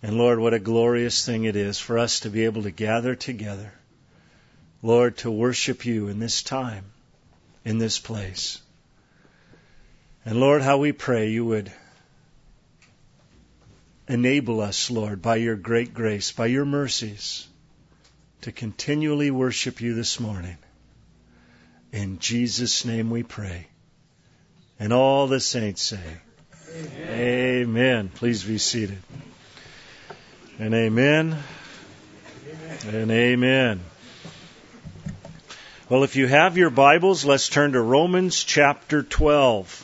And Lord, what a glorious thing it is for us to be able to gather together, Lord, to worship you in this time, in this place. And Lord, how we pray you would enable us, Lord, by your great grace, by your mercies, to continually worship you this morning. In Jesus' name we pray. And all the saints say, Amen. Amen. Please be seated. And amen. And amen. Well, if you have your Bibles, let's turn to Romans chapter 12.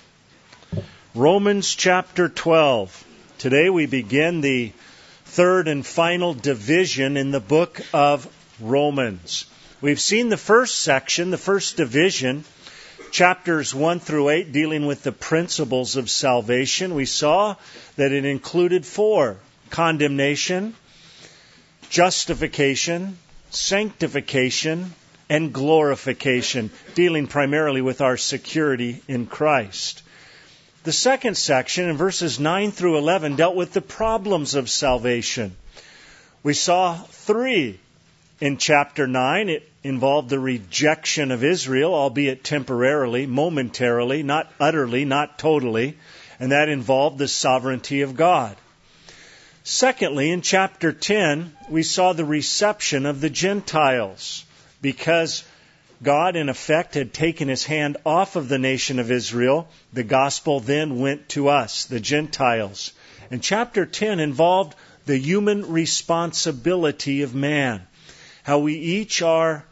Romans chapter 12. Today we begin the third and final division in the book of Romans. We've seen the first section, the first division, chapters 1 through 8, dealing with the principles of salvation. We saw that it included 4: condemnation, justification, sanctification, and glorification, dealing primarily with our security in Christ. The second section, in verses 9 through 11, dealt with the problems of salvation. We saw 3 in chapter 9. It involved the rejection of Israel, albeit temporarily, momentarily, not utterly, not totally, and that involved the sovereignty of God. Secondly, in chapter 10, we saw the reception of the Gentiles, because God, in effect, had taken his hand off of the nation of Israel. The gospel then went to us, the Gentiles. And chapter 10 involved the human responsibility of man, how we each are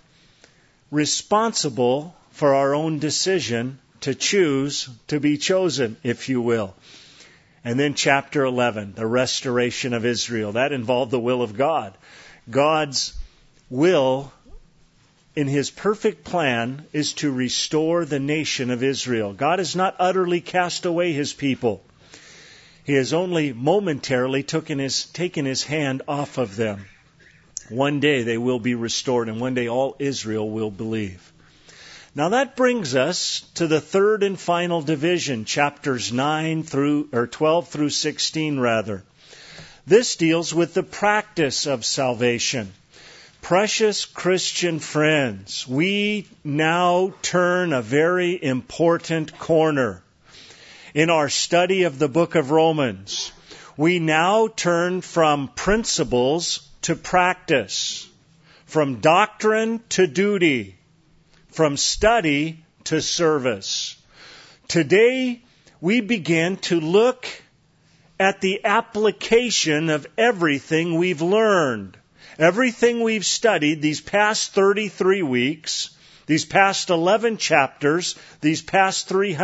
responsible for our own decision to choose to be chosen, if you will. And then chapter 11, the restoration of Israel. That involved the will of God. God's will in his perfect plan is to restore the nation of Israel. God has not utterly cast away his people. He has only momentarily taken his hand off of them. One day they will be restored, and one day all Israel will believe. Now that brings us to the third and final division, chapters 12 through 16 rather. This deals with the practice of salvation. Precious Christian friends, we now turn a very important corner in our study of the book of Romans. We now turn from principles to practice, from doctrine to duty, from study to service. Today, we begin to look at the application of everything we've learned. Everything we've studied these past 33 weeks, these past 11 chapters, these past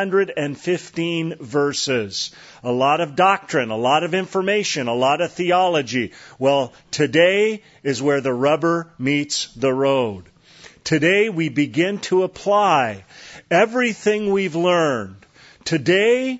315 verses. A lot of doctrine, a lot of information, a lot of theology. Well, today is where the rubber meets the road. Today we begin to apply everything we've learned. Today,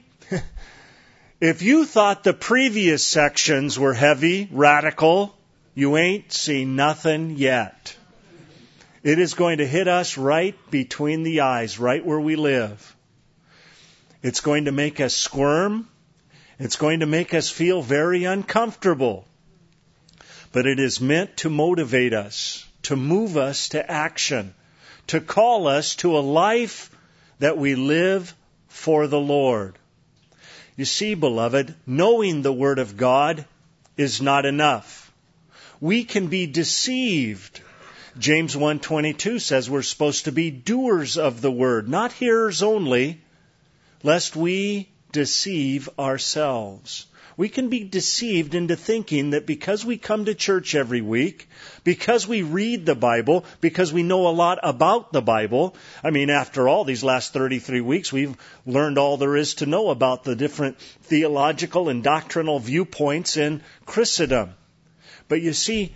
if you thought the previous sections were heavy, radical, you ain't seen nothing yet. It is going to hit us right between the eyes, right where we live. It's going to make us squirm. It's going to make us feel very uncomfortable. But it is meant to motivate us, to move us to action, to call us to a life that we live for the Lord. You see, beloved, knowing the Word of God is not enough. We can be deceived. James 1:22 says we're supposed to be doers of the Word, not hearers only, lest we deceive ourselves. We can be deceived into thinking that because we come to church every week, because we read the Bible, because we know a lot about the Bible. I mean, after all, these last 33 weeks, we've learned all there is to know about the different theological and doctrinal viewpoints in Christendom. But you see,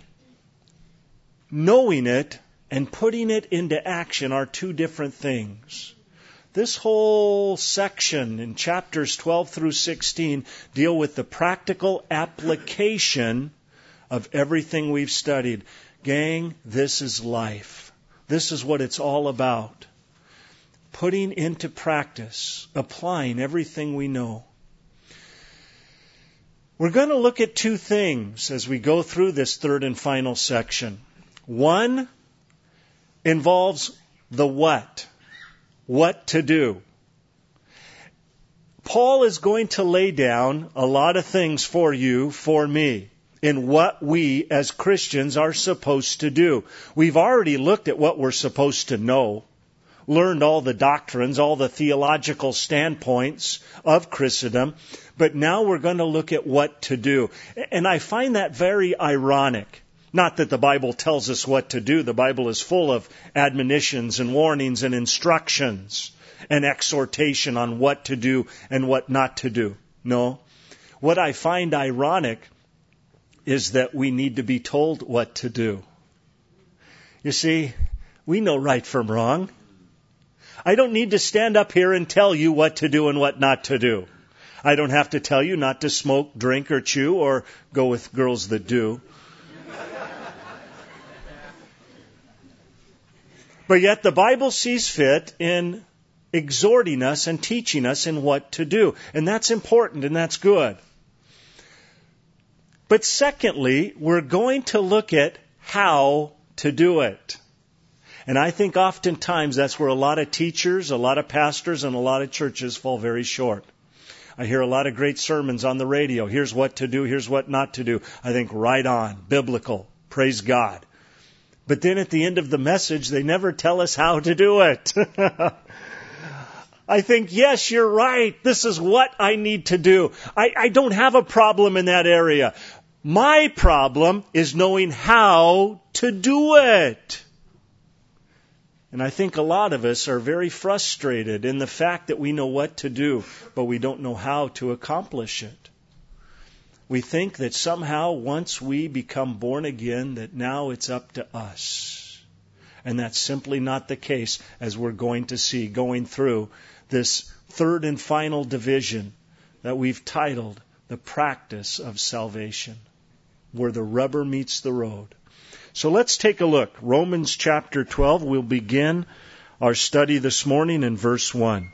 knowing it and putting it into action are two different things. This whole section in chapters 12 through 16 deal with the practical application of everything we've studied. Gang, this is life. This is what it's all about. Putting into practice, applying everything we know. We're going to look at two things as we go through this third and final section. One involves the what to do. Paul is going to lay down a lot of things for you, for me, in what we as Christians are supposed to do. We've already looked at what we're supposed to know, learned all the doctrines, all the theological standpoints of Christendom, but now we're going to look at what to do. And I find that very ironic. Not that the Bible tells us what to do. The Bible is full of admonitions and warnings and instructions and exhortation on what to do and what not to do. No. What I find ironic is that we need to be told what to do. You see, we know right from wrong. I don't need to stand up here and tell you what to do and what not to do. I don't have to tell you not to smoke, drink, or chew, or go with girls that do. But yet the Bible sees fit in exhorting us and teaching us in what to do. And that's important and that's good. But secondly, we're going to look at how to do it. And I think oftentimes that's where a lot of teachers, a lot of pastors, and a lot of churches fall very short. I hear a lot of great sermons on the radio. Here's what to do, here's what not to do. I think right on, biblical, praise God. But then at the end of the message, they never tell us how to do it. I think, yes, you're right. This is what I need to do. I don't have a problem in that area. My problem is knowing how to do it. And I think a lot of us are very frustrated in the fact that we know what to do, but we don't know how to accomplish it. We think that somehow once we become born again, that now it's up to us. And that's simply not the case, as we're going to see going through this third and final division that we've titled The Practice of Salvation, where the rubber meets the road. So let's take a look. Romans chapter 12, we'll begin our study this morning in verse 1.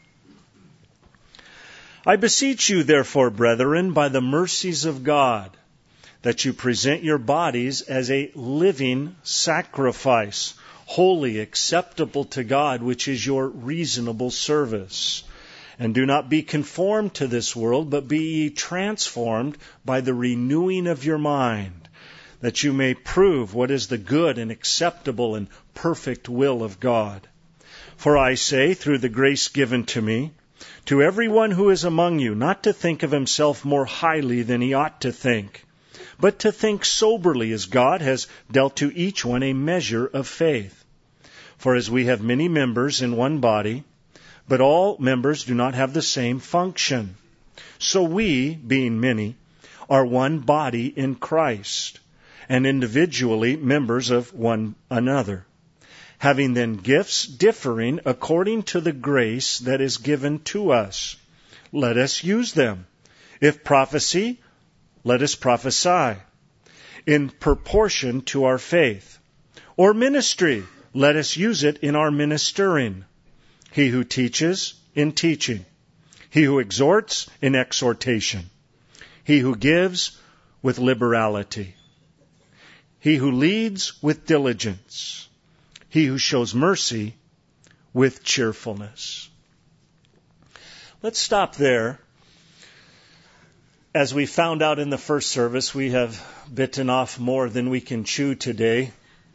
I beseech you, therefore, brethren, by the mercies of God, that you present your bodies as a living sacrifice, holy, acceptable to God, which is your reasonable service. And do not be conformed to this world, but be ye transformed by the renewing of your mind, that you may prove what is the good and acceptable and perfect will of God. For I say, through the grace given to me, to everyone who is among you, not to think of himself more highly than he ought to think, but to think soberly, as God has dealt to each one a measure of faith. For as we have many members in one body, but all members do not have the same function, so we, being many, are one body in Christ, and individually members of one another, having then gifts differing according to the grace that is given to us. Let us use them. If prophecy, let us prophesy, in proportion to our faith. Or ministry, let us use it in our ministering. He who teaches, in teaching. He who exhorts, in exhortation. He who gives, with liberality. He who leads, with diligence. He who shows mercy, with cheerfulness. Let's stop there. As we found out in the first service, we have bitten off more than we can chew today.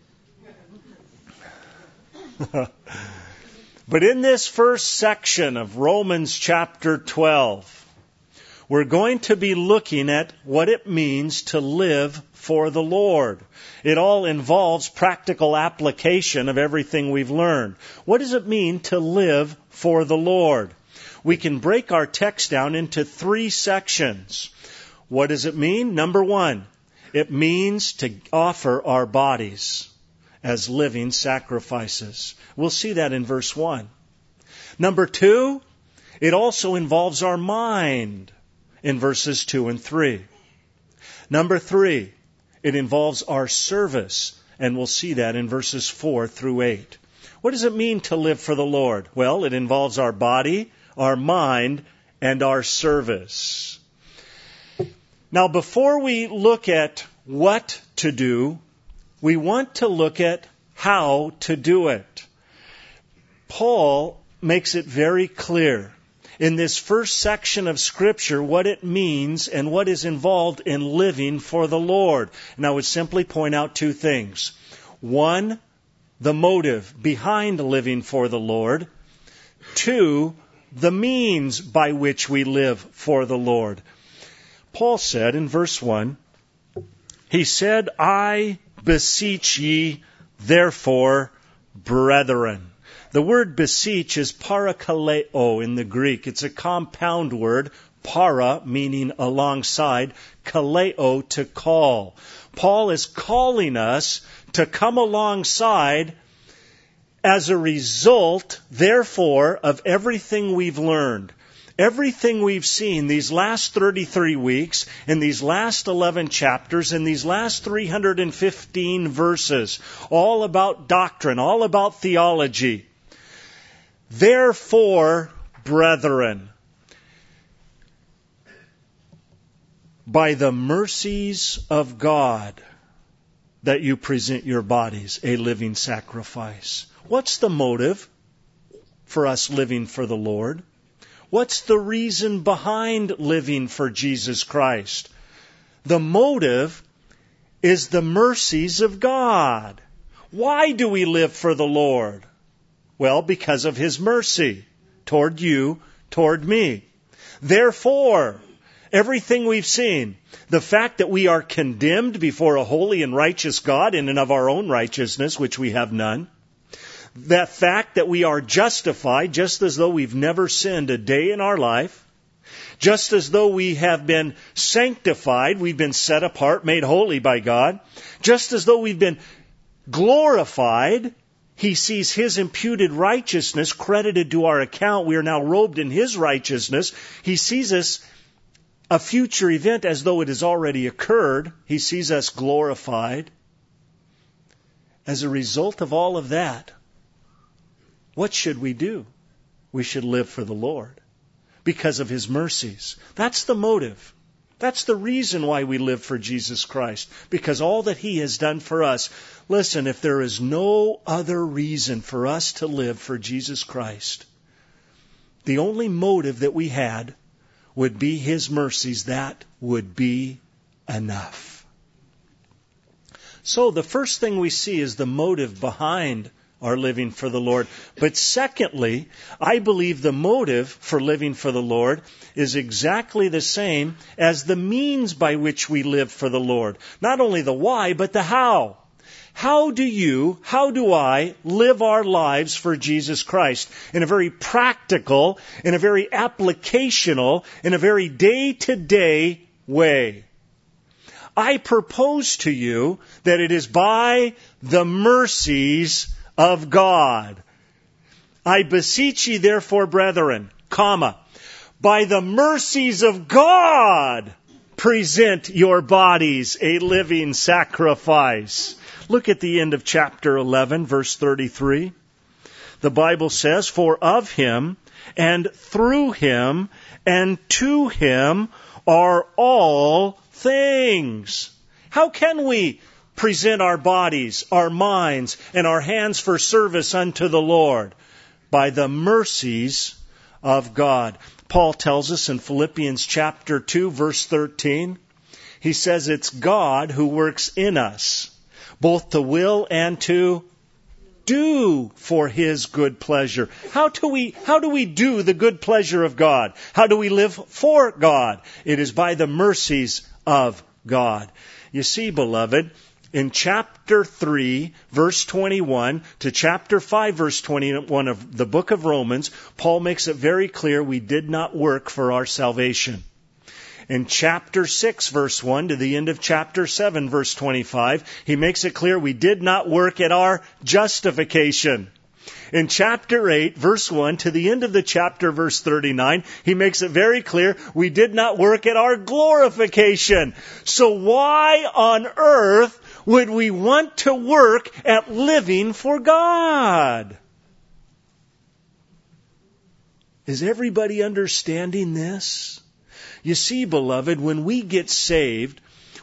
But in this first section of Romans chapter 12, we're going to be looking at what it means to live for the Lord. It all involves practical application of everything we've learned. What does it mean to live for the Lord? We can break our text down into 3 sections. What does it mean? Number 1, it means to offer our bodies as living sacrifices. We'll see that in verse 1. Number 2, it also involves our mind in verses 2 and 3. Number 3, it involves our service, and we'll see that in verses 4 through 8. What does it mean to live for the Lord? Well, it involves our body, our mind, and our service. Now, before we look at what to do, we want to look at how to do it. Paul makes it very clear in this first section of Scripture what it means and what is involved in living for the Lord. And I would simply point out two things. One, the motive behind living for the Lord. Two, the means by which we live for the Lord. Paul said in verse 1, he said, I beseech ye, therefore, brethren. The word beseech is parakaleo in the Greek. It's a compound word, para meaning alongside, kaleo to call. Paul is calling us to come alongside as a result, therefore, of everything we've learned. Everything we've seen these last 33 weeks, in these last 11 chapters, in these last 315 verses, all about doctrine, all about theology. Therefore, brethren, by the mercies of God, that you present your bodies a living sacrifice. What's the motive for us living for the Lord? What's the reason behind living for Jesus Christ? The motive is the mercies of God. Why do we live for the Lord? Well, because of His mercy toward you, toward me. Therefore, everything we've seen, the fact that we are condemned before a holy and righteous God in and of our own righteousness, which we have none, the fact that we are justified just as though we've never sinned a day in our life, just as though we have been sanctified, we've been set apart, made holy by God, just as though we've been glorified, He sees His imputed righteousness credited to our account. We are now robed in His righteousness. He sees us a future event as though it has already occurred. He sees us glorified. As a result of all of that, what should we do? We should live for the Lord because of His mercies. That's the motive. That's the reason why we live for Jesus Christ, because all that He has done for us. Listen, if there is no other reason for us to live for Jesus Christ, the only motive that we had would be His mercies. That would be enough. So the first thing we see is the motive behind our living for the Lord. But secondly, I believe the motive for living for the Lord is exactly the same as the means by which we live for the Lord. Not only the why, but the how. How do I live our lives for Jesus Christ in a very practical, in a very applicational, in a very day-to-day way? I propose to you that it is by the mercies of God. I beseech ye therefore, brethren, by the mercies of God, present your bodies a living sacrifice. Look at the end of chapter 11, verse 33. The Bible says, for of Him, and through Him, and to Him are all things. How can we present our bodies, our minds, and our hands for service unto the Lord? By the mercies of God. Paul tells us in Philippians chapter 2, verse 13, he says it's God who works in us, both to will and to do for His good pleasure. How do we do the good pleasure of God? How do we live for God? It is by the mercies of God. You see, beloved, in chapter 3, verse 21 to chapter 5, verse 21 of the book of Romans, Paul makes it very clear we did not work for our salvation. In chapter 6, verse 1 to the end of chapter 7, verse 25, he makes it clear we did not work at our justification. In chapter 8, verse 1 to the end of the chapter, verse 39, he makes it very clear we did not work at our glorification. So why on earth would we want to work at living for God? Is everybody understanding this? You see, beloved, when we get saved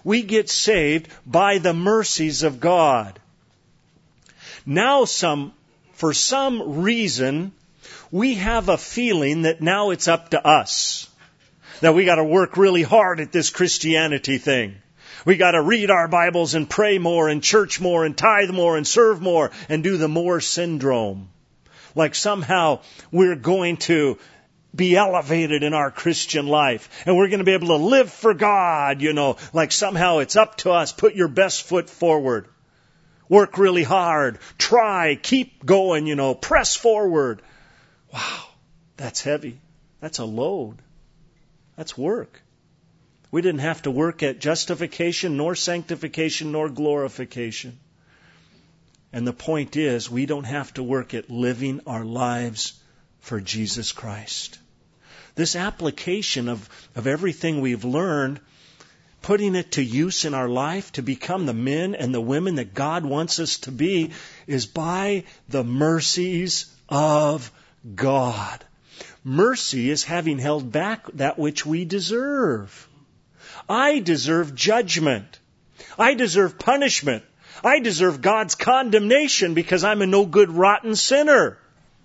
by the mercies of God. Now for some reason, we have a feeling that now it's up to us. That we got to work really hard at this Christianity thing. We got to read our Bibles and pray more and church more and tithe more and serve more and do the more syndrome. Like somehow we're going to be elevated in our Christian life and we're going to be able to live for God, like somehow it's up to us. Put your best foot forward. Work really hard. Try. Keep going, press forward. Wow, that's heavy. That's a load. That's work. We didn't have to work at justification, nor sanctification, nor glorification. And the point is, we don't have to work at living our lives for Jesus Christ. This application of everything we've learned, putting it to use in our life to become the men and the women that God wants us to be, is by the mercies of God. Mercy is having held back that which we deserve. I deserve judgment. I deserve punishment. I deserve God's condemnation because I'm a no good, rotten sinner.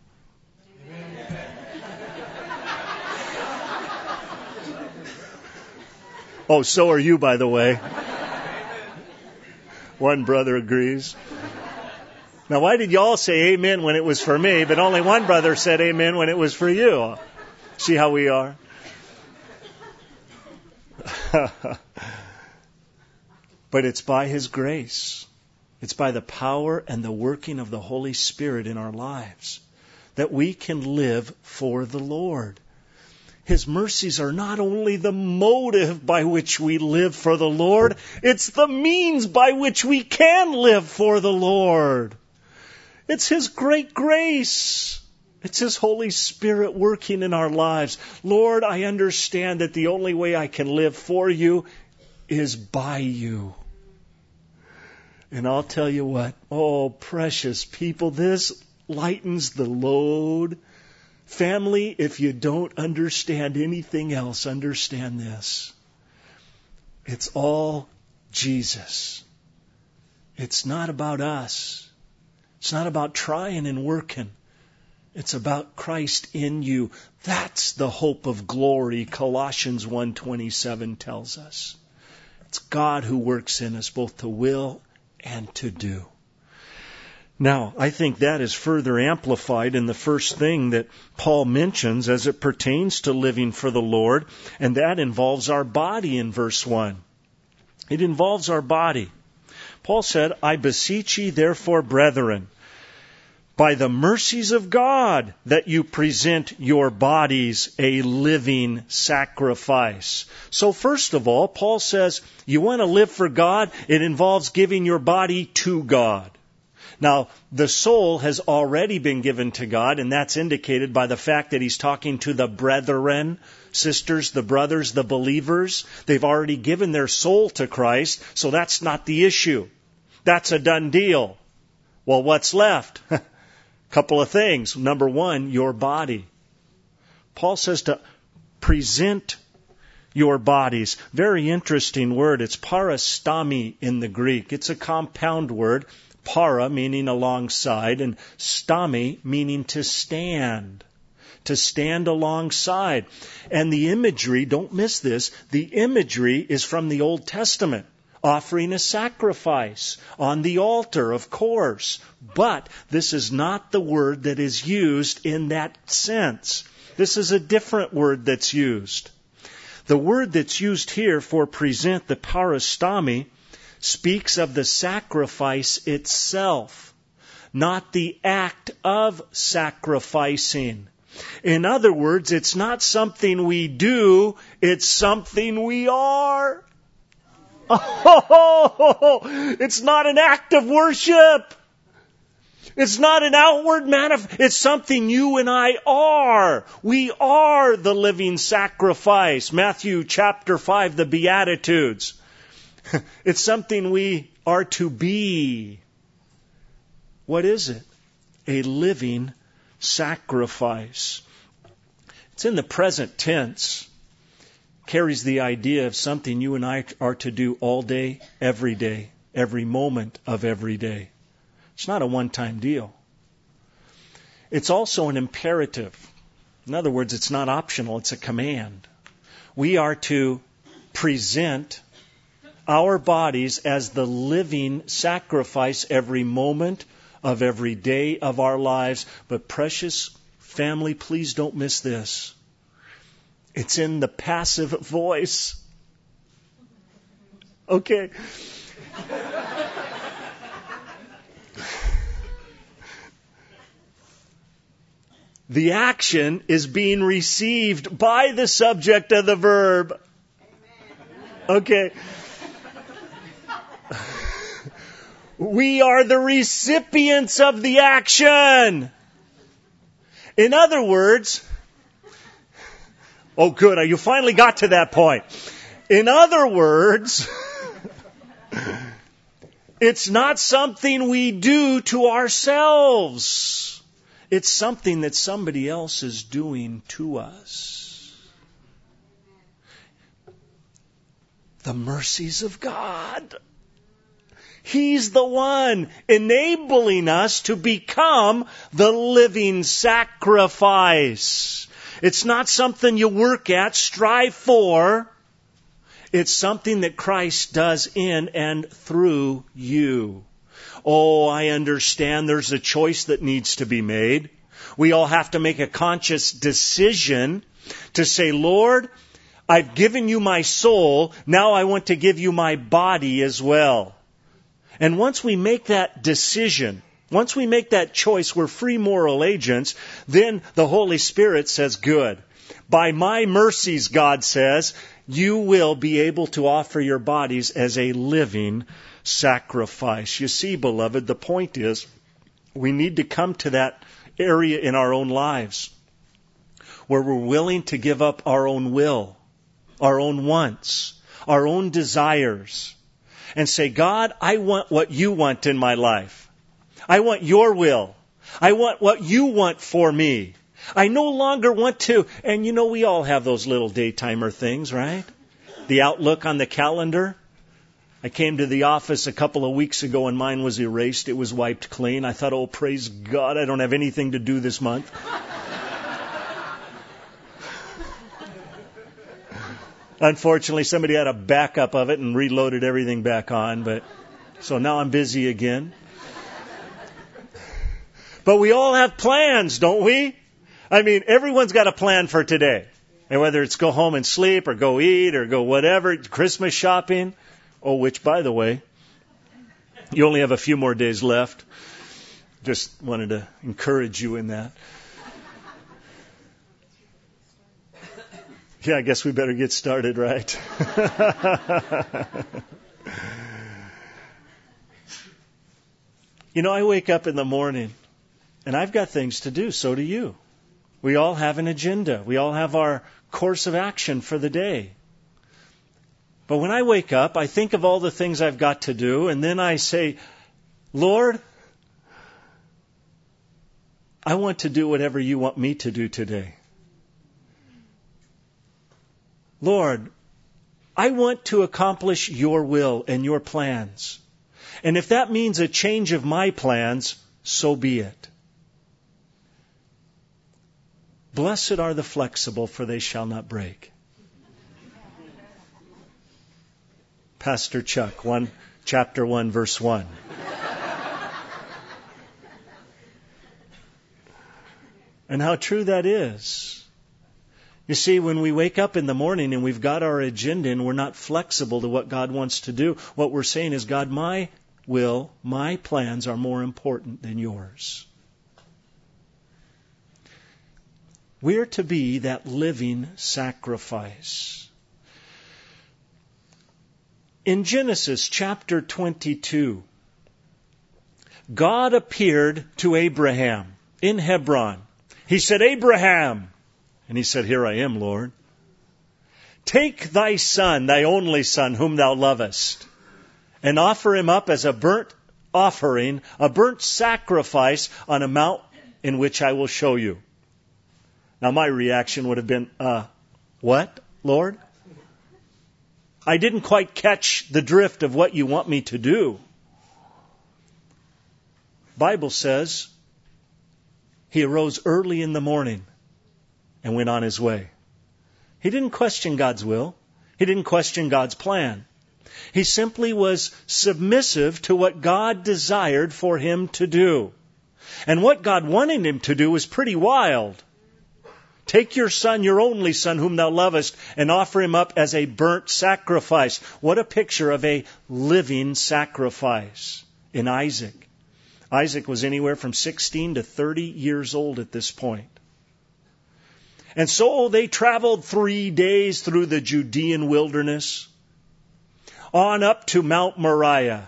Oh, so are you, by the way. One brother agrees. Now, why did you all say amen when it was for me, but only one brother said amen when it was for you? See how we are? But it's by His grace. It's by the power and the working of the Holy Spirit in our lives that we can live for the Lord. His mercies are not only the motive by which we live for the Lord, it's the means by which we can live for the Lord. It's His great grace. It's His Holy Spirit working in our lives. Lord, I understand that the only way I can live for You is by You. And I'll tell you what, oh, precious people, this lightens the load. Family, if you don't understand anything else, understand this. It's all Jesus. It's not about us. It's not about trying and working. It's about Christ in you. That's the hope of glory, Colossians 1:27 tells us. It's God who works in us both to will and to do. Now, I think that is further amplified in the first thing that Paul mentions as it pertains to living for the Lord, and that involves our body in verse 1. It involves our body. Paul said, I beseech ye therefore, brethren, by the mercies of God, that you present your bodies a living sacrifice. So first of all, Paul says, you want to live for God? It involves giving your body to God. Now, the soul has already been given to God, and that's indicated by the fact that he's talking to the brethren, sisters, the brothers, the believers. They've already given their soul to Christ, so that's not the issue. That's a done deal. Well, what's left? Couple of things. Number one, your body. Paul says to present your bodies. Very interesting word. It's parastami in the Greek. It's a compound word. Para meaning alongside, and stami meaning to stand alongside. And the imagery, don't miss this, the imagery is from the Old Testament, offering a sacrifice on the altar, of course. But this is not the word that is used in that sense. This is a different word that's used. The word that's used here for present, the parastami, speaks of the sacrifice itself, not the act of sacrificing. In other words, it's not something we do, it's something we are. Oh, it's not an act of worship. It's not an outward it's something you and I are. We are the living sacrifice. Matthew chapter 5, the Beatitudes. It's something we are to be. What is it? A living sacrifice. It's in the present tense. carries the idea of something you and I are to do all day, every moment of every day. It's not a one-time deal. It's also an imperative. In other words, it's not optional, it's a command. We are to present our bodies as the living sacrifice every moment of every day of our lives. But precious family, please don't miss this. It's in the passive voice. Okay. The action is being received by the subject of the verb. Okay. We are the recipients of the action. In other words, oh good, you finally got to that point. In other words, it's not something we do to ourselves. It's something that somebody else is doing to us. The mercies of God. He's the one enabling us to become the living sacrifice. It's not something you work at, strive for. It's something that Christ does in and through you. Oh, I understand there's a choice that needs to be made. We all have to make a conscious decision to say, Lord, I've given you my soul. Now I want to give you my body as well. And once we make that decision, once we make that choice, we're free moral agents, then the Holy Spirit says, good. By my mercies, God says, you will be able to offer your bodies as a living sacrifice. You see, beloved, the point is we need to come to that area in our own lives where we're willing to give up our own will, our own wants, our own desires, and say, God, I want what you want in my life. I want your will. I want what you want for me. I no longer want to, and we all have those little daytimer things, right? The outlook on the calendar. I came to the office a couple of weeks ago and mine was erased. It was wiped clean. I thought, oh, praise God, I don't have anything to do this month. Unfortunately, somebody had a backup of it and reloaded everything back on. So now I'm busy again. But we all have plans, don't we? I mean, everyone's got a plan for today. And whether it's go home and sleep or go eat or go whatever, Christmas shopping. Oh, which, by the way, you only have a few more days left. Just wanted to encourage you in that. Yeah, I guess we better get started, right? I wake up in the morning and I've got things to do. So do you. We all have an agenda. We all have our course of action for the day. But when I wake up, I think of all the things I've got to do, and then I say, Lord, I want to do whatever you want me to do today. Lord, I want to accomplish your will and your plans. And if that means a change of my plans, so be it. Blessed are the flexible, for they shall not break. Pastor Chuck, chapter 1, verse 1. And how true that is. You see, when we wake up in the morning and we've got our agenda and we're not flexible to what God wants to do, what we're saying is, God, my will, my plans are more important than yours. We're to be that living sacrifice. In Genesis chapter 22, God appeared to Abraham in Hebron. He said, Abraham. And he said, here I am, Lord. Take thy son, thy only son, whom thou lovest, and offer him up as a burnt offering, a burnt sacrifice on a mount in which I will show you. Now my reaction would have been, what, Lord? I didn't quite catch the drift of what you want me to do. Bible says he arose early in the morning and went on his way. He didn't question God's will. He didn't question God's plan. He simply was submissive to what God desired for him to do. And what God wanted him to do was pretty wild. Take your son, your only son, whom thou lovest, and offer him up as a burnt sacrifice. What a picture of a living sacrifice in Isaac. Isaac was anywhere from 16 to 30 years old at this point. And so they traveled 3 days through the Judean wilderness, on up to Mount Moriah.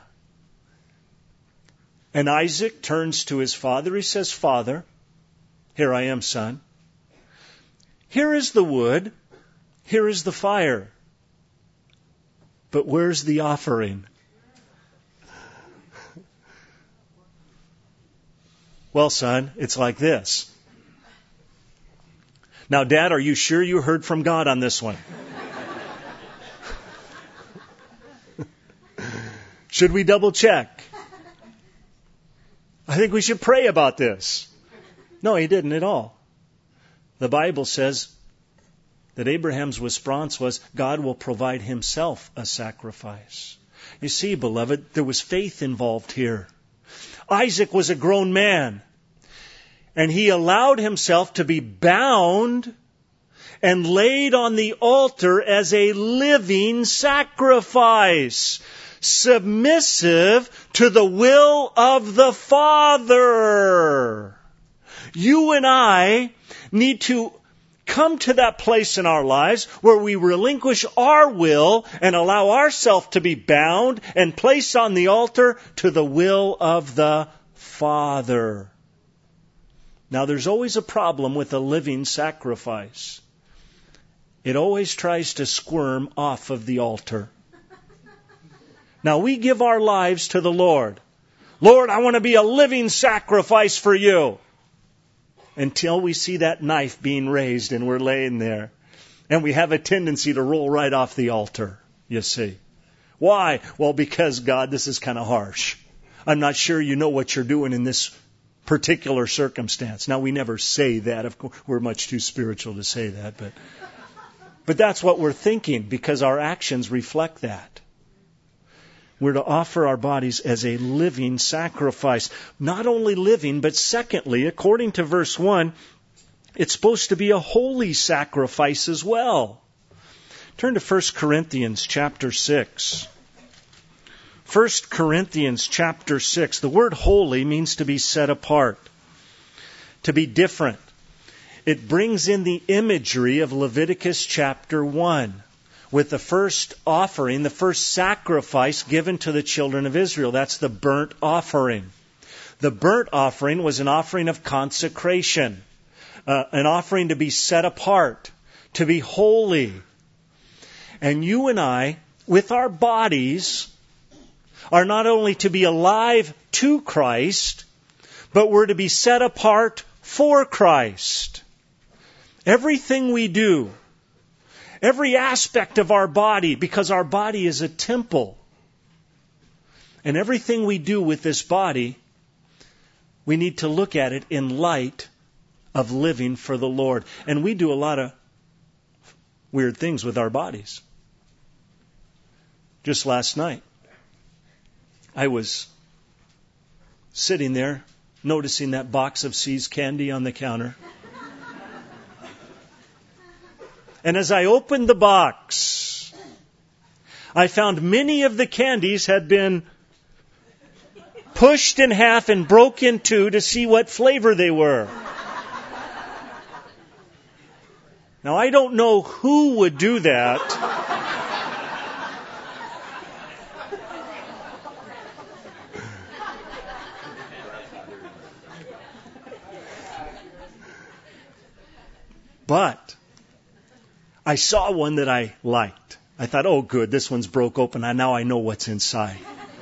And Isaac turns to his father. He says, Father, here I am, son. Here is the wood. Here is the fire. But where's the offering? Well, son, it's like this. Now, Dad, are you sure you heard from God on this one? Should we double check? I think we should pray about this. No, he didn't at all. The Bible says that Abraham's response was, God will provide himself a sacrifice. You see, beloved, there was faith involved here. Isaac was a grown man, and he allowed himself to be bound and laid on the altar as a living sacrifice, submissive to the will of the Father. You and I need to come to that place in our lives where we relinquish our will and allow ourselves to be bound and placed on the altar to the will of the Father. Now, there's always a problem with a living sacrifice. It always tries to squirm off of the altar. Now, we give our lives to the Lord. Lord, I want to be a living sacrifice for you. Until we see that knife being raised and we're laying there. And we have a tendency to roll right off the altar, you see. Why? Well, because, God, this is kind of harsh. I'm not sure you know what you're doing in this particular circumstance. Now, we never say that. Of course, we're much too spiritual to say that. But that's what we're thinking because our actions reflect that. We're to offer our bodies as a living sacrifice. Not only living, but secondly, according to verse 1, it's supposed to be a holy sacrifice as well. Turn to 1 Corinthians chapter 6. 1 Corinthians chapter 6. The word holy means to be set apart, to be different. It brings in the imagery of Leviticus chapter 1. With the first offering, the first sacrifice given to the children of Israel. That's the burnt offering. The burnt offering was an offering of consecration, an offering to be set apart, to be holy. And you and I, with our bodies, are not only to be alive to Christ, but we're to be set apart for Christ. Everything we do, every aspect of our body, because our body is a temple. And everything we do with this body, we need to look at it in light of living for the Lord. And we do a lot of weird things with our bodies. Just last night, I was sitting there, noticing that box of See's candy on the counter. And as I opened the box, I found many of the candies had been pushed in half and broke in two to see what flavor they were. Now, I don't know who would do that. But I saw one that I liked. I thought, oh good, this one's broke open. Now I know what's inside.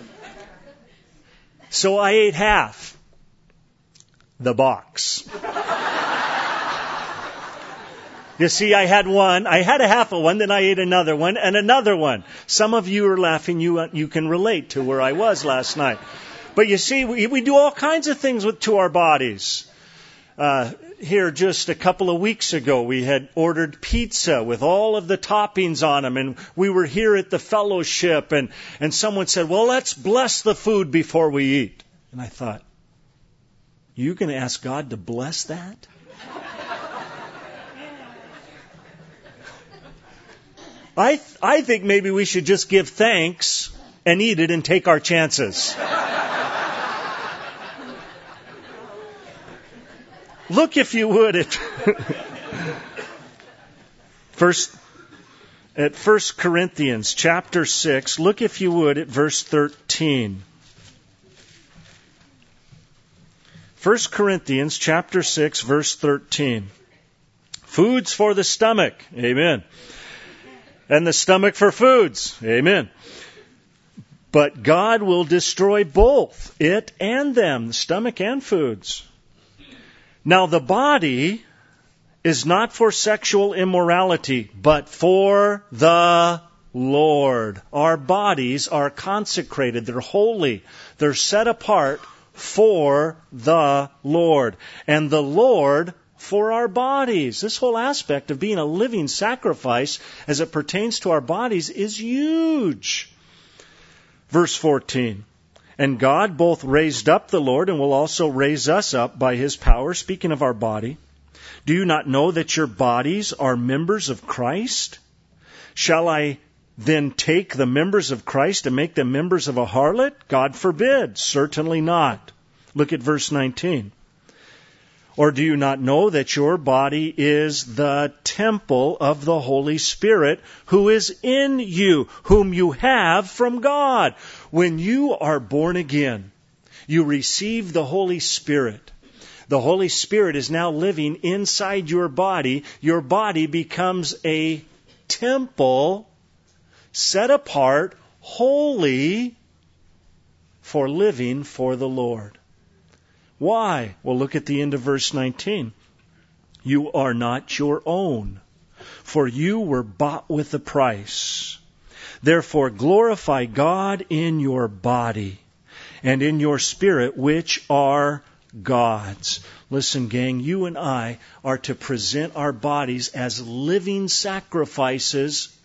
So I ate half the box. You see, I had one. I had a half of one, then I ate another one and another one. Some of you are laughing. You can relate to where I was last night. But you see, we do all kinds of things to our bodies. Here just a couple of weeks ago, we had ordered pizza with all of the toppings on them, and we were here at the fellowship, and someone said, well, let's bless the food before we eat. And I thought, you going to ask God to bless that? I think maybe we should just give thanks and eat it and take our chances. Look, if you would, at 1 Corinthians chapter 6. Look, if you would, at verse 13. 1 Corinthians chapter 6, verse 13. Foods for the stomach. Amen. And the stomach for foods. Amen. But God will destroy both, it and them, the stomach and foods. Now the body is not for sexual immorality, but for the Lord. Our bodies are consecrated. They're holy. They're set apart for the Lord. And the Lord for our bodies. This whole aspect of being a living sacrifice as it pertains to our bodies is huge. Verse 14. And God both raised up the Lord and will also raise us up by His power. Speaking of our body, do you not know that your bodies are members of Christ? Shall I then take the members of Christ and make them members of a harlot? God forbid. Certainly not. Look at verse 19. Or do you not know that your body is the temple of the Holy Spirit who is in you, whom you have from God? When you are born again, you receive the Holy Spirit. The Holy Spirit is now living inside your body. Your body becomes a temple set apart, holy, for living for the Lord. Why? Well, look at the end of verse 19. You are not your own, for you were bought with a price. Therefore, glorify God in your body and in your spirit, which are God's. Listen, gang, you and I are to present our bodies as living sacrifices,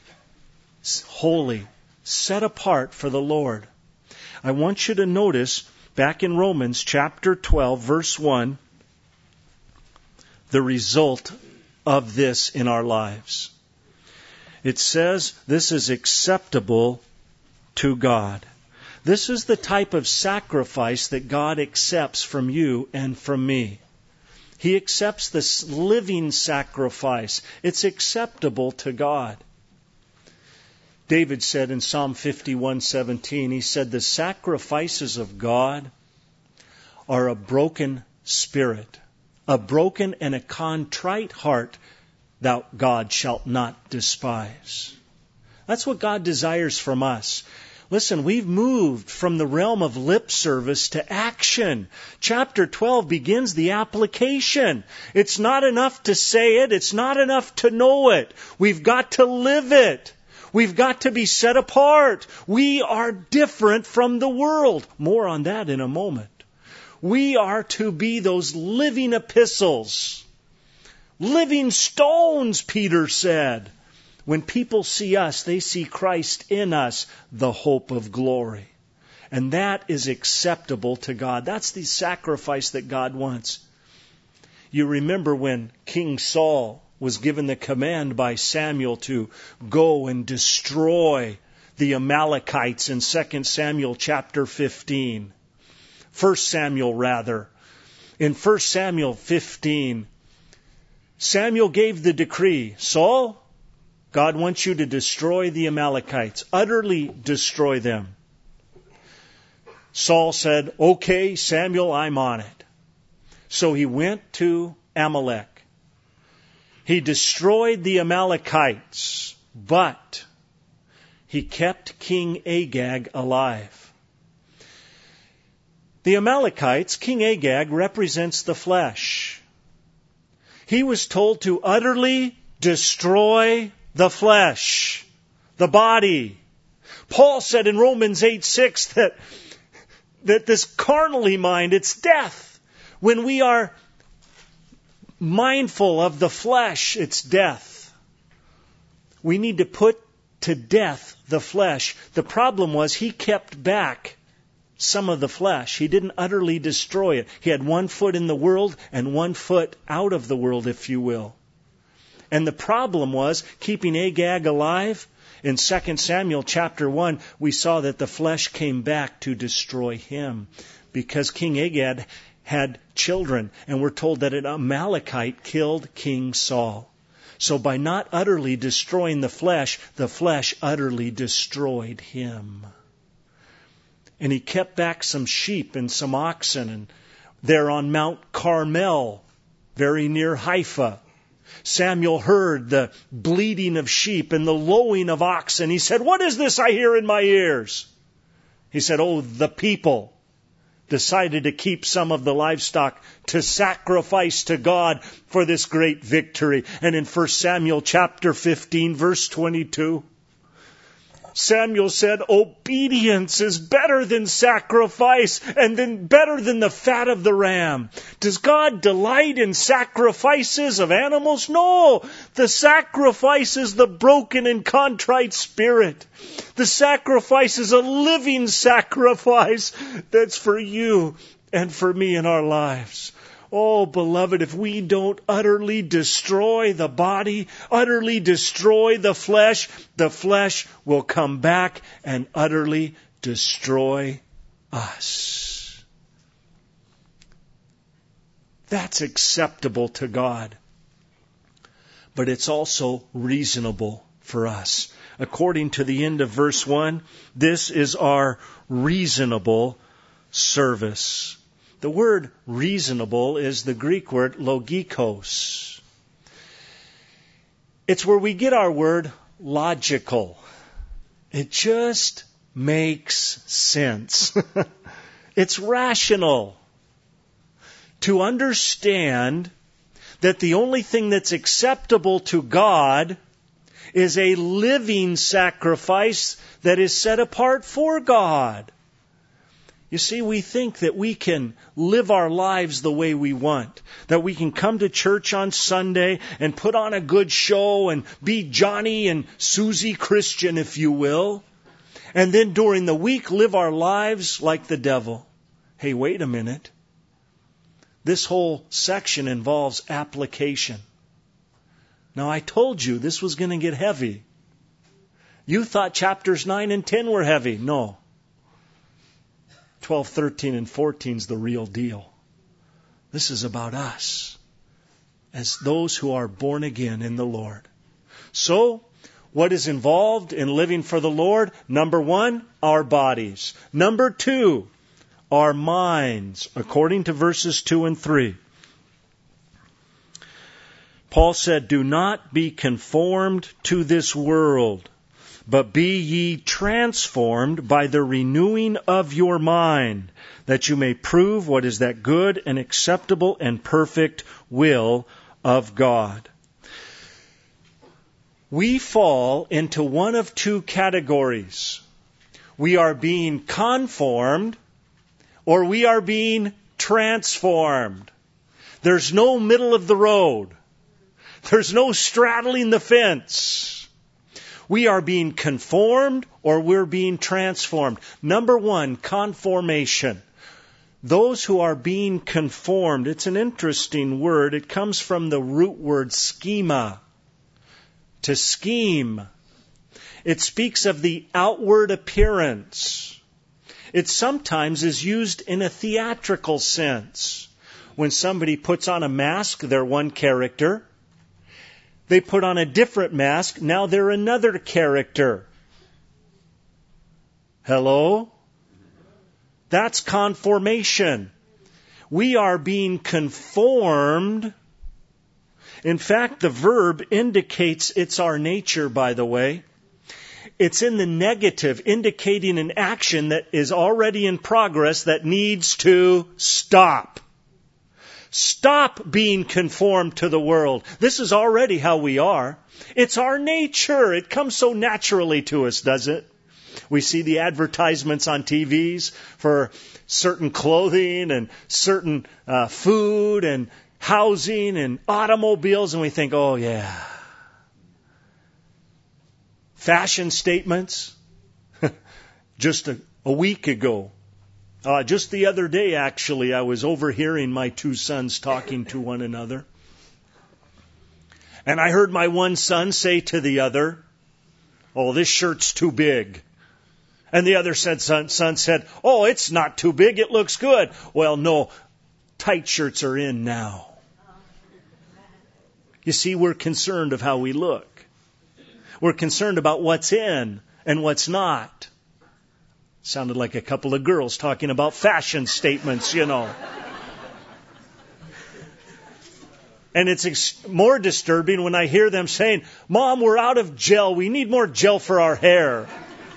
holy, set apart for the Lord. I want you to notice back in Romans chapter 12, verse 1, the result of this in our lives. It says this is acceptable to God. This is the type of sacrifice that God accepts from you and from me. He accepts this living sacrifice. It's acceptable to God. David said in Psalm 51:17, he said, the sacrifices of God are a broken spirit, a broken and a contrite heart thou, God, shalt not despise. That's what God desires from us. Listen, we've moved from the realm of lip service to action. Chapter 12 begins the application. It's not enough to say it. It's not enough to know it. We've got to live it. We've got to be set apart. We are different from the world. More on that in a moment. We are to be those living epistles. Living stones, Peter said. When people see us, they see Christ in us, the hope of glory. And that is acceptable to God. That's the sacrifice that God wants. You remember when King Saul was given the command by Samuel to go and destroy the Amalekites in 2 Samuel chapter 15. 1 Samuel rather. In 1 Samuel 15, Samuel gave the decree, Saul, God wants you to destroy the Amalekites, utterly destroy them. Saul said, okay, Samuel, I'm on it. So he went to Amalek. He destroyed the Amalekites, but he kept King Agag alive. The Amalekites, King Agag represents the flesh. He was told to utterly destroy the flesh, the body. Paul said in Romans 8:6 that this carnally mind, it's death. When we are mindful of the flesh, it's death. We need to put to death the flesh. The problem was he kept back some of the flesh. He didn't utterly destroy it. He had 1 foot in the world and 1 foot out of the world, if you will. And the problem was keeping Agag alive. In 2 Samuel chapter 1, we saw that the flesh came back to destroy him because King Agag had children, and we're told that an Amalekite killed King Saul. So by not utterly destroying the flesh utterly destroyed him. And he kept back some sheep and some oxen, and there on Mount Carmel, very near Haifa, Samuel heard the bleating of sheep and the lowing of oxen. He said, "What is this I hear in my ears?" He said, "Oh, the people decided to keep some of the livestock to sacrifice to God for this great victory." And in 1 Samuel chapter 15, verse 22, Samuel said, "Obedience is better than sacrifice, and then better than the fat of the ram." Does God delight in sacrifices of animals? No. The sacrifice is the broken and contrite spirit. The sacrifice is a living sacrifice that's for you and for me in our lives. Oh, beloved, if we don't utterly destroy the body, utterly destroy the flesh will come back and utterly destroy us. That's acceptable to God. But it's also reasonable for us. According to the end of verse 1, this is our reasonable service. The word reasonable is the Greek word logikos. It's where we get our word logical. It just makes sense. It's rational to understand that the only thing that's acceptable to God is a living sacrifice that is set apart for God. You see, we think that we can live our lives the way we want, that we can come to church on Sunday and put on a good show and be Johnny and Susie Christian, if you will, and then during the week live our lives like the devil. Hey, wait a minute. This whole section involves application. Now, I told you this was going to get heavy. You thought chapters 9 and 10 were heavy. No. 12, 13, and 14 is the real deal. This is about us as those who are born again in the Lord. So, what is involved in living for the Lord? Number 1, our bodies. Number 2, our minds, according to verses 2 and 3. Paul said, "Do not be conformed to this world, but be ye transformed by the renewing of your mind, that you may prove what is that good and acceptable and perfect will of God." We fall into one of two categories. We are being conformed, or we are being transformed. There's no middle of the road. There's no straddling the fence. We are being conformed or we're being transformed. Number 1, conformation. Those who are being conformed, it's an interesting word. It comes from the root word schema, to scheme. It speaks of the outward appearance. It sometimes is used in a theatrical sense. When somebody puts on a mask, they're one character. They put on a different mask, now they're another character. Hello? That's conformation. We are being conformed. In fact, the verb indicates it's our nature, by the way. It's in the negative, indicating an action that is already in progress that needs to stop. Stop being conformed to the world. This is already how we are. It's our nature. It comes so naturally to us, does it? We see the advertisements on TVs for certain clothing and certain food and housing and automobiles, and we think, oh yeah. Fashion statements. Just a week ago, just the other day actually, I was overhearing my two sons talking to one another. And I heard my one son say to the other, oh, this shirt's too big. And the other son said, oh, it's not too big, it looks good. Well, no, tight shirts are in now. You see, we're concerned of how we look. We're concerned about what's in and what's not. Sounded like a couple of girls talking about fashion statements, you know. And it's more disturbing when I hear them saying, Mom, we're out of gel. We need more gel for our hair.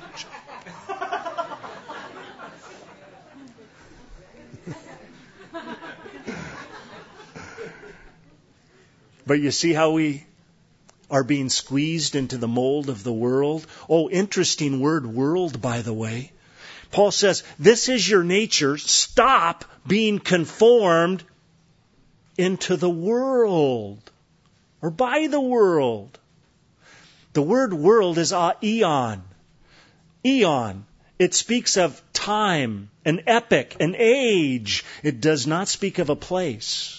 But you see how we are being squeezed into the mold of the world? Oh, interesting word, world, by the way. Paul says, this is your nature. Stop being conformed into the world or by the world. The word world is eon. Eon. It speaks of time, an epoch, an age. It does not speak of a place.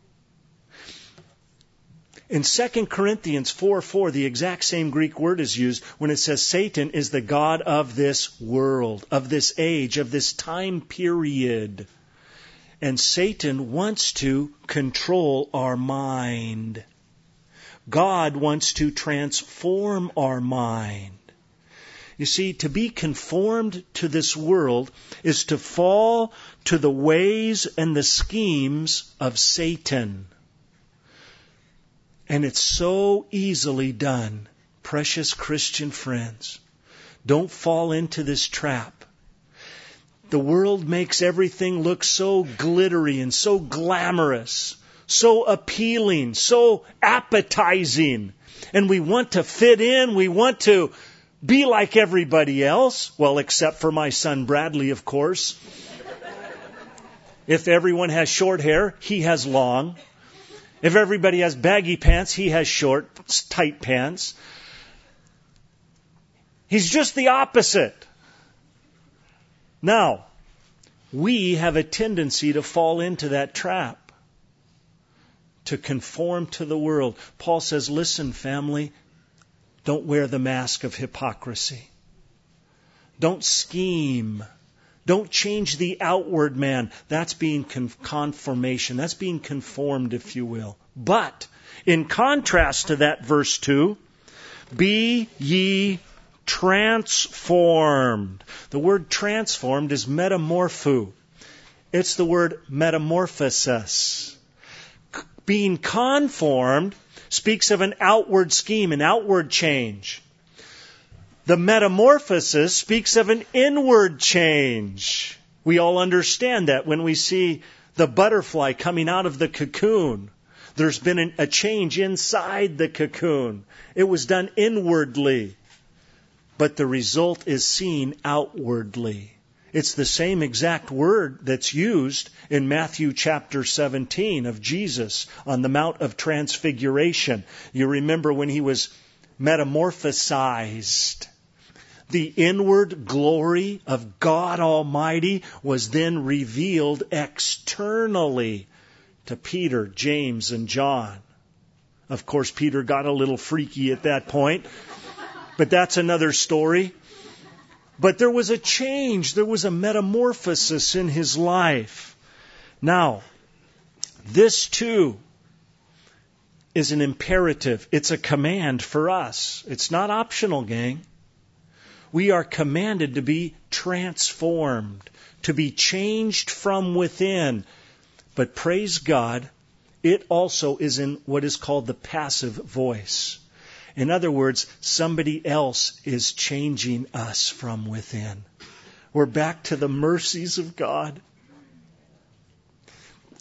In 2 Corinthians 4:4, the exact same Greek word is used when it says Satan is the god of this world, of this age, of this time period. And Satan wants to control our mind. God wants to transform our mind. You see, to be conformed to this world is to fall to the ways and the schemes of Satan. And it's so easily done. Precious Christian friends, don't fall into this trap. The world makes everything look so glittery and so glamorous, so appealing, so appetizing. And we want to fit in, we want to be like everybody else. Well, except for my son Bradley, of course. If everyone has short hair, he has long. If everybody has baggy pants, he has short, tight pants. He's just the opposite. Now, we have a tendency to fall into that trap, to conform to the world. Paul says, listen, family, don't wear the mask of hypocrisy. Don't scheme. Don't change the outward man. That's being conformation. That's being conformed, if you will. But, in contrast to that, verse 2, be ye transformed. The word transformed is metamorpho. It's the word metamorphosis. Being conformed speaks of an outward scheme, an outward change. The metamorphosis speaks of an inward change. We all understand that when we see the butterfly coming out of the cocoon. There's been a change inside the cocoon. It was done inwardly. But the result is seen outwardly. It's the same exact word that's used in Matthew chapter 17 of Jesus on the Mount of Transfiguration. You remember when he was metamorphosized. The inward glory of God Almighty was then revealed externally to Peter, James, and John. Of course, Peter got a little freaky at that point, but that's another story. But there was a change. There was a metamorphosis in his life. Now, this too is an imperative. It's a command for us. It's not optional, gang. We are commanded to be transformed, to be changed from within. But praise God, it also is in what is called the passive voice. In other words, somebody else is changing us from within. We're back to the mercies of God.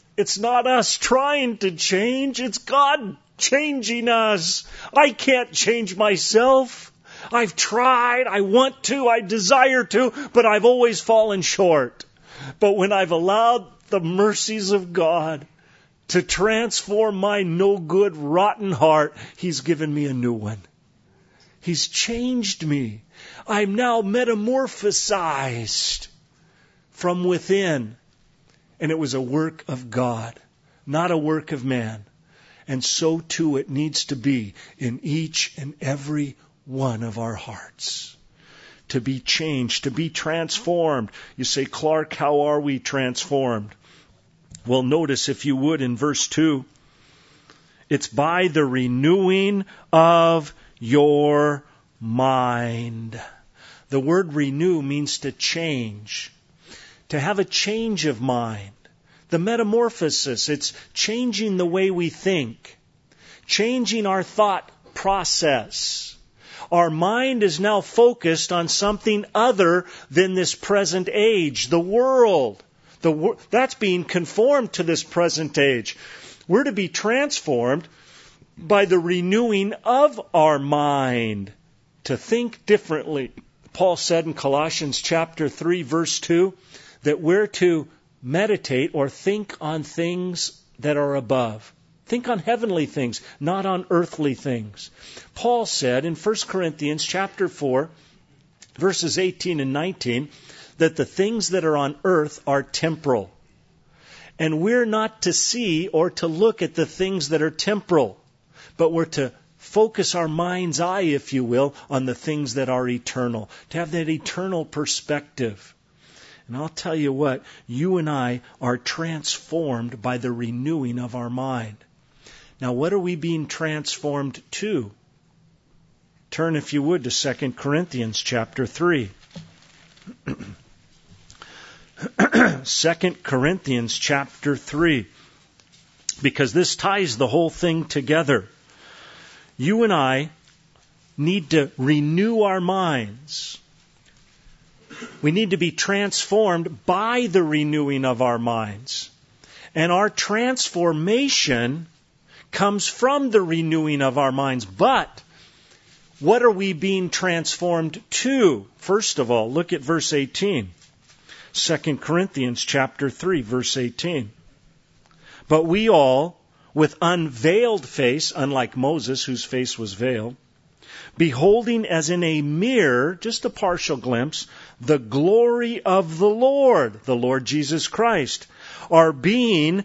It's not us trying to change. It's God changing us. I can't change myself. I've tried. I want to. I desire to. But I've always fallen short. But when I've allowed the mercies of God to transform my no good, rotten heart, He's given me a new one. He's changed me. I'm now metamorphosized from within. And it was a work of God, not a work of man. And so too it needs to be in each and every one of our hearts. To be changed, to be transformed. You say, Clark, how are we transformed? Well, notice, if you would, in verse 2, it's by the renewing of your mind. The word renew means to change. To have a change of mind. The metamorphosis, it's changing the way we think. Changing our thought process. Our mind is now focused on something other than this present age, the world. That's being conformed to this present age. We're to be transformed by the renewing of our mind to think differently. Paul said in Colossians chapter 3, verse 2, that we're to meditate or think on things that are above. Think on heavenly things, not on earthly things. Paul said in 1 Corinthians chapter 4, verses 18 and 19, that the things that are on earth are temporal. And we're not to see or to look at the things that are temporal, but we're to focus our mind's eye, if you will, on the things that are eternal. To have that eternal perspective. And I'll tell you what, you and I are transformed by the renewing of our mind. Now, what are we being transformed to? Turn, if you would, to 2 Corinthians chapter 3. 2 Corinthians chapter 3. Because this ties the whole thing together. You and I need to renew our minds. We need to be transformed by the renewing of our minds. And our transformation comes from the renewing of our minds. But what are we being transformed to? First of all, look at verse 18. 2 Corinthians chapter 3, verse 18. But we all, with unveiled face, unlike Moses, whose face was veiled, beholding as in a mirror, just a partial glimpse, the glory of the Lord Jesus Christ, are being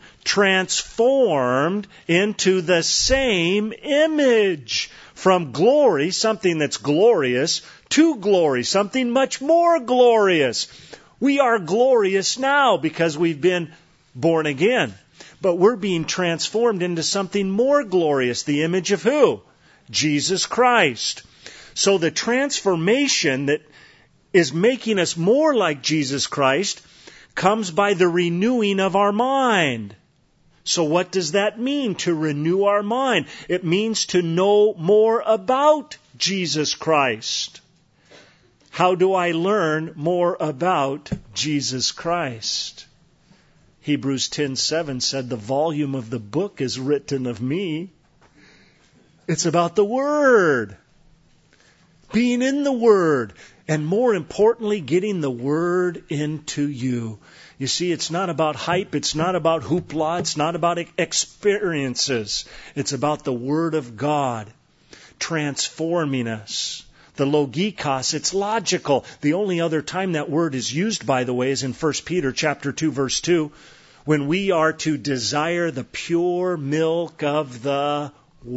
transformed into the same image. From glory, something that's glorious, to glory, something much more glorious. We are glorious now because we've been born again. But we're being transformed into something more glorious. The image of who? Jesus Christ. So the transformation that is making us more like Jesus Christ comes by the renewing of our mind. So what does that mean, to renew our mind? It means to know more about Jesus Christ. How do I learn more about Jesus Christ? Hebrews 10:7 said, the volume of the book is written of me. It's about the Word. Being in the Word. And more importantly, getting the Word into you. You see, it's not about hype. It's not about hoopla. It's not about experiences. It's about the Word of God transforming us. The logikos, it's logical. The only other time that word is used, by the way, is in 1 Peter chapter 2, verse 2, when we are to desire the pure milk of the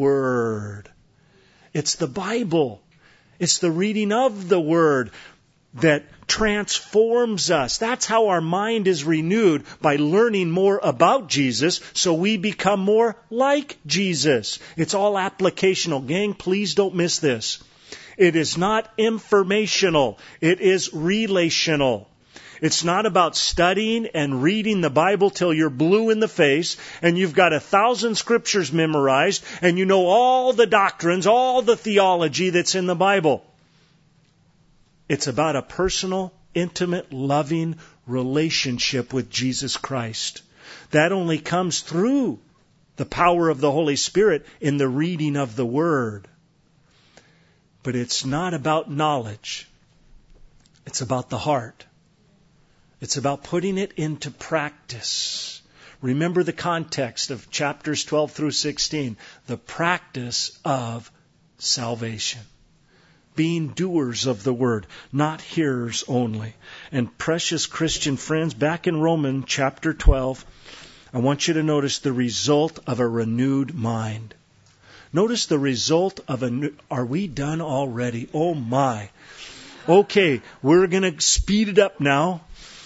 Word. It's the Bible. It's the reading of the Word that transforms us. That's how our mind is renewed, by learning more about Jesus, so we become more like Jesus. It's all applicational. Gang, please don't miss this. It is not informational. It is relational. It's not about studying and reading the Bible till you're blue in the face and you've got 1,000 scriptures memorized and you know all the doctrines, all the theology that's in the Bible. It's about a personal, intimate, loving relationship with Jesus Christ. That only comes through the power of the Holy Spirit in the reading of the Word. But it's not about knowledge. It's about the heart. It's about putting it into practice. Remember the context of chapters 12 through 16. The practice of salvation. Being doers of the Word, not hearers only. And precious Christian friends, back in Romans chapter 12, I want you to notice the result of a renewed mind. Notice the result of are we done already? Oh my. Okay, we're going to speed it up now.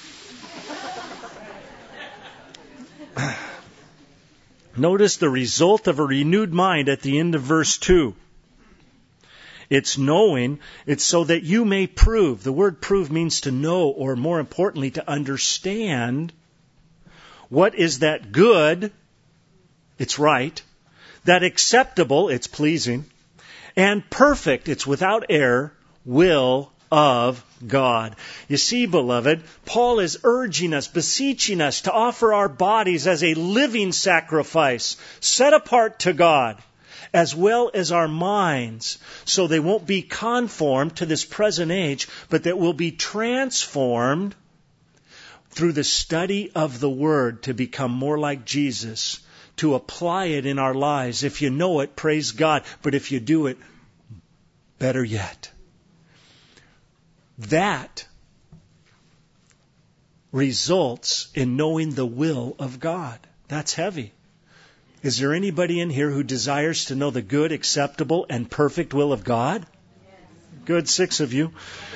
Notice the result of a renewed mind at the end of verse 2. It's knowing, it's so that you may prove. The word prove means to know, or more importantly, to understand what is that good, it's right, that acceptable, it's pleasing, and perfect, it's without error, will of God. You see, beloved, Paul is urging us, beseeching us to offer our bodies as a living sacrifice, set apart to God, as well as our minds, so they won't be conformed to this present age, but that will be transformed through the study of the Word to become more like Jesus, to apply it in our lives. If you know it, praise God. But if you do it, better yet. That results in knowing the will of God. That's heavy. Is there anybody in here who desires to know the good, acceptable, and perfect will of God? Good, 6 of you.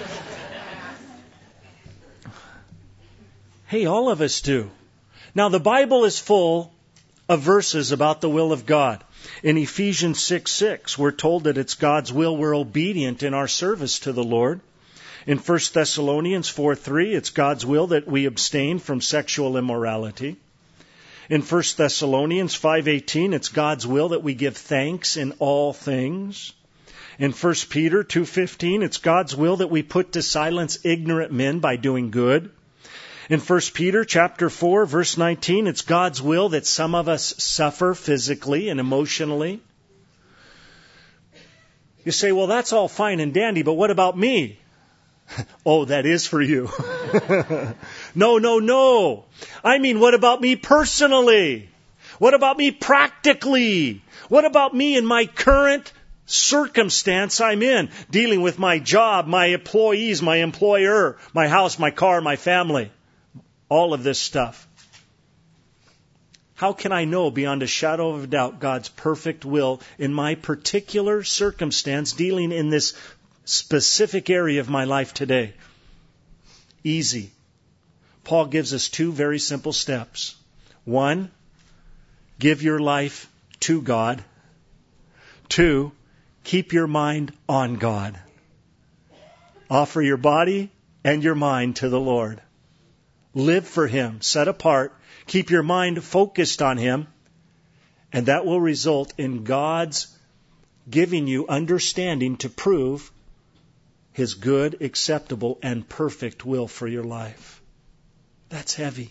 Hey, all of us do. Now, the Bible is full of verses about the will of God. In Ephesians 6:6, we're told that it's God's will we're obedient in our service to the Lord. In 1 Thessalonians 4:3, it's God's will that we abstain from sexual immorality. In 1 Thessalonians 5:18, it's God's will that we give thanks in all things. In 1 Peter 2:15, it's God's will that we put to silence ignorant men by doing good. In 1 Peter chapter 4, verse 19, it's God's will that some of us suffer physically and emotionally. You say, well, that's all fine and dandy, but what about me? Oh, that is for you. No. I mean, what about me personally? What about me practically? What about me in my current circumstance I'm in? Dealing with my job, my employees, my employer, my house, my car, my family. All of this stuff. How can I know beyond a shadow of a doubt God's perfect will in my particular circumstance dealing in this specific area of my life today? Easy. Paul gives us 2 very simple steps. 1, give your life to God. 2, keep your mind on God. Offer your body and your mind to the Lord. Live for Him, set apart. Keep your mind focused on Him. And that will result in God's giving you understanding to prove His good, acceptable, and perfect will for your life. That's heavy.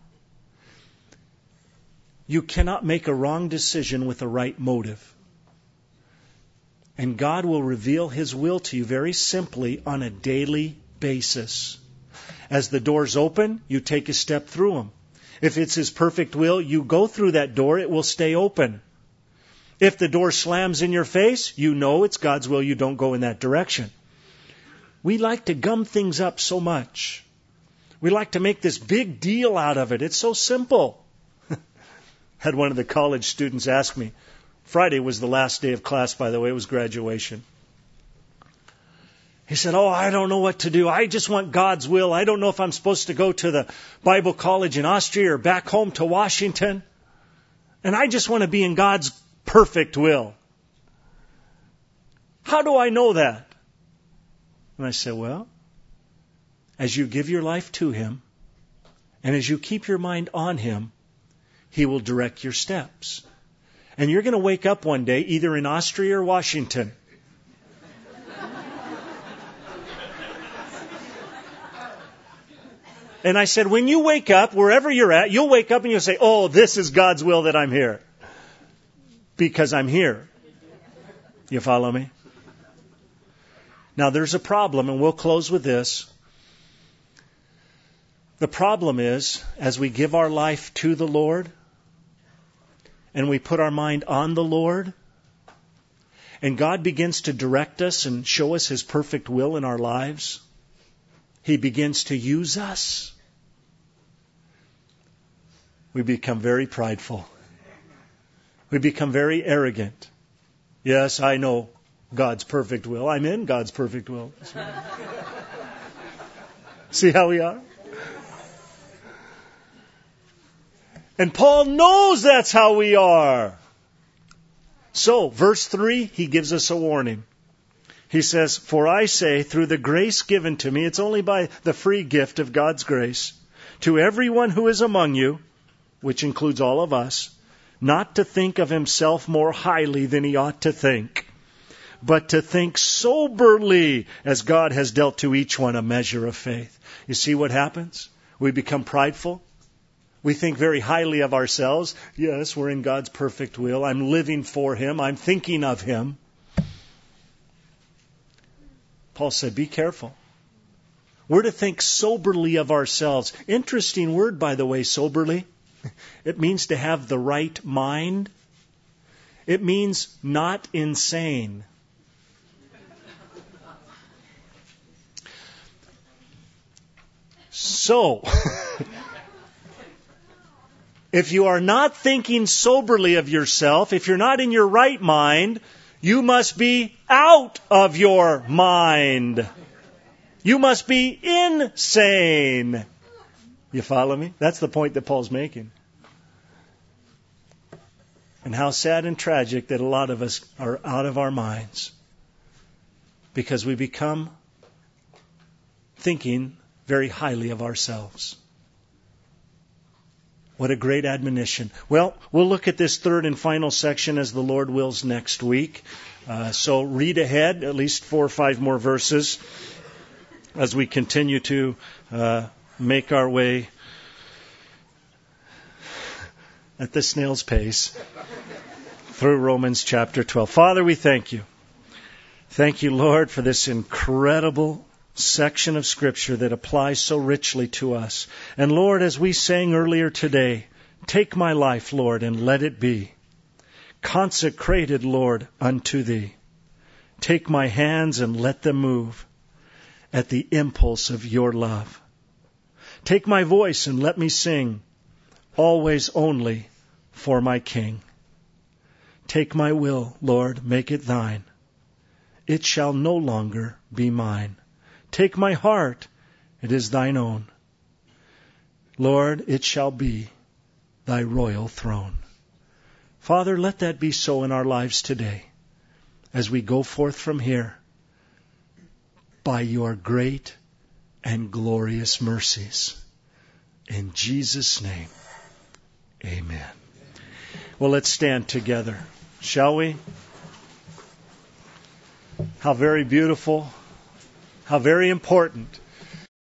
You cannot make a wrong decision with a right motive. And God will reveal His will to you very simply on a daily basis. As the doors open, you take a step through them. If it's His perfect will, you go through that door, it will stay open. If the door slams in your face, you know it's God's will you don't go in that direction. We like to gum things up so much. We like to make this big deal out of it. It's so simple. Had one of the college students ask me, Friday was the last day of class, by the way, it was graduation. He said, I don't know what to do. I just want God's will. I don't know if I'm supposed to go to the Bible college in Austria or back home to Washington. And I just want to be in God's perfect will. How do I know that? And I said, well, as you give your life to Him, and as you keep your mind on Him, He will direct your steps. And you're going to wake up one day either in Austria or Washington. And I said, when you wake up, wherever you're at, you'll wake up and you'll say, oh, this is God's will that I'm here. Because I'm here. You follow me? Now there's a problem, and we'll close with this. The problem is, as we give our life to the Lord, and we put our mind on the Lord, and God begins to direct us and show us His perfect will in our lives, He begins to use us. We become very prideful. We become very arrogant. Yes, I know God's perfect will. I'm in God's perfect will. See how we are? And Paul knows that's how we are. So, verse 3, he gives us a warning. He says, for I say, through the grace given to me, it's only by the free gift of God's grace, to everyone who is among you, which includes all of us, not to think of himself more highly than he ought to think, but to think soberly, as God has dealt to each one a measure of faith. You see what happens? We become prideful. We think very highly of ourselves. Yes, we're in God's perfect will. I'm living for Him. I'm thinking of Him. Paul said, be careful. We're to think soberly of ourselves. Interesting word, by the way, soberly. It means to have the right mind. It means not insane. So, if you are not thinking soberly of yourself, if you're not in your right mind, you must be out of your mind. You must be insane. You follow me? That's the point that Paul's making. And how sad and tragic that a lot of us are out of our minds because we become thinking very highly of ourselves. What a great admonition. Well, we'll look at this third and final section as the Lord wills next week. So read ahead, at least 4 or 5 more verses as we continue to make our way at the snail's pace through Romans chapter 12. Father, we thank you. Thank you, Lord, for this incredible section of Scripture that applies so richly to us. And Lord, as we sang earlier today, take my life, Lord, and let it be consecrated, Lord, unto Thee. Take my hands and let them move at the impulse of Your love. Take my voice and let me sing, always only for my King. Take my will, Lord, make it Thine. It shall no longer be mine. Take my heart, it is Thine own. Lord, it shall be Thy royal throne. Father, let that be so in our lives today as we go forth from here by Your great and glorious mercies. In Jesus' name, amen. Well, let's stand together, shall we? How very beautiful, how very important